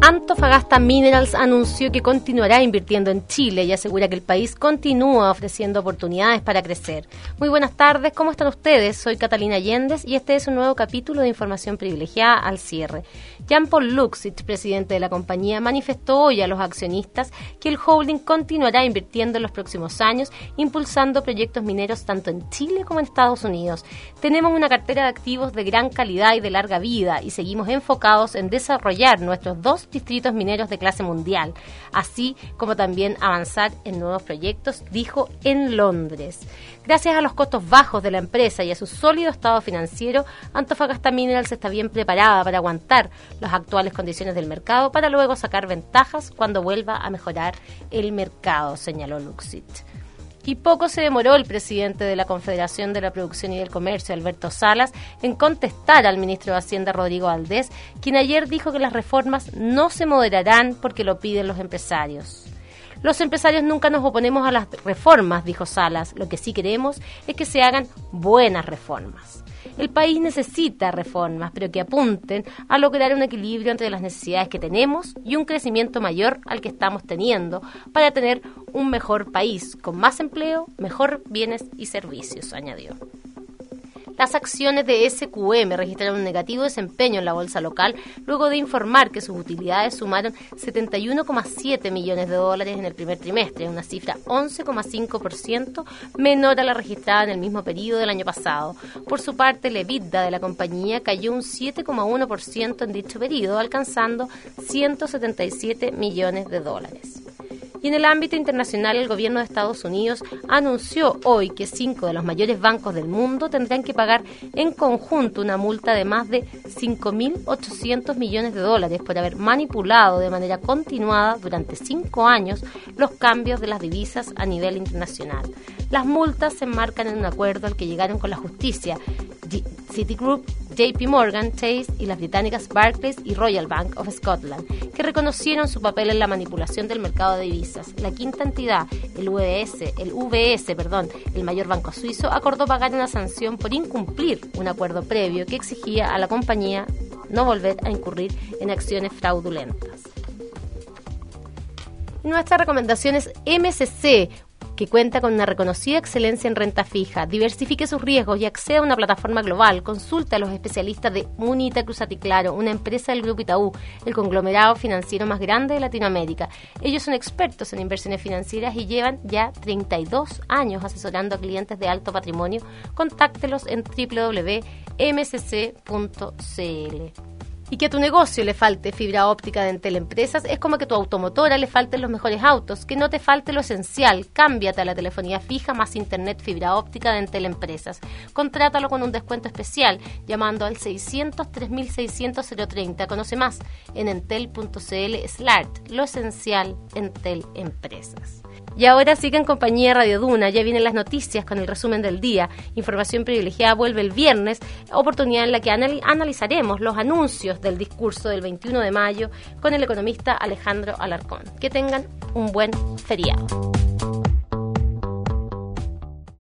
Antofagasta Minerals anunció que continuará invirtiendo en Chile y asegura que el país continúa ofreciendo oportunidades para crecer. Muy buenas tardes, ¿cómo están ustedes? Soy Catalina Yéndez y este es un nuevo capítulo de Información Privilegiada al cierre. Jean-Paul Luxich, presidente de la compañía, manifestó hoy a los accionistas que el holding continuará invirtiendo en los próximos años, impulsando proyectos mineros tanto en Chile como en Estados Unidos. Tenemos una cartera de activos de gran calidad y de larga vida y seguimos enfocados en desarrollar nuestros dos distritos mineros de clase mundial, así como también avanzar en nuevos proyectos, dijo en Londres. Gracias a los costos bajos de la empresa y a su sólido estado financiero, Antofagasta Minerals está bien preparada para aguantar las actuales condiciones del mercado para luego sacar ventajas cuando vuelva a mejorar el mercado, señaló Luxich. Y poco se demoró el presidente de la Confederación de la Producción y del Comercio, Alberto Salas, en contestar al ministro de Hacienda, Rodrigo Valdés, quien ayer dijo que las reformas no se moderarán porque lo piden los empresarios. Los empresarios nunca nos oponemos a las reformas, dijo Salas. Lo que sí queremos es que se hagan buenas reformas. El país necesita reformas, pero que apunten a lograr un equilibrio entre las necesidades que tenemos y un crecimiento mayor al que estamos teniendo para tener un mejor país, con más empleo, mejor bienes y servicios, añadió. Las acciones de SQM registraron un negativo desempeño en la bolsa local luego de informar que sus utilidades sumaron 71,7 millones de dólares en el primer trimestre, una cifra 11,5% menor a la registrada en el mismo periodo del año pasado. Por su parte, el EBITDA de la compañía cayó un 7,1% en dicho periodo, alcanzando 177 millones de dólares. Y en el ámbito internacional, el gobierno de Estados Unidos anunció hoy que 5 de los mayores bancos del mundo tendrán que pagar en conjunto una multa de más de 5.800 millones de dólares por haber manipulado de manera continuada durante 5 años los cambios de las divisas a nivel internacional. Las multas se enmarcan en un acuerdo al que llegaron con la justicia Citigroup, JP Morgan, Chase y las británicas Barclays y Royal Bank of Scotland, que reconocieron su papel en la manipulación del mercado de divisas. La quinta entidad, el UBS, el mayor banco suizo, acordó pagar una sanción por incumplir un acuerdo previo que exigía a la compañía no volver a incurrir en acciones fraudulentas. Nuestra recomendación es MSC, que cuenta con una reconocida excelencia en renta fija. Diversifique sus riesgos y acceda a una plataforma global. Consulte a los especialistas de Munita Cruz Claro, una empresa del Grupo Itaú, el conglomerado financiero más grande de Latinoamérica. Ellos son expertos en inversiones financieras y llevan ya 32 años asesorando a clientes de alto patrimonio. Contáctelos en www.msc.cl. Y que a tu negocio le falte fibra óptica de Entel Empresas es como que a tu automotora le falten los mejores autos, que no te falte lo esencial. Cámbiate a la telefonía fija más internet fibra óptica de Entel Empresas. Contrátalo con un descuento especial llamando al 600-3600-030. Conoce más en entel.cl/SLART. Lo esencial, Entel Empresas. Y ahora sigue en compañía de Radio Duna, ya vienen las noticias con el resumen del día. Información Privilegiada vuelve el viernes, oportunidad en la que analizaremos los anuncios del discurso del 21 de mayo con el economista Alejandro Alarcón. Que tengan un buen feriado.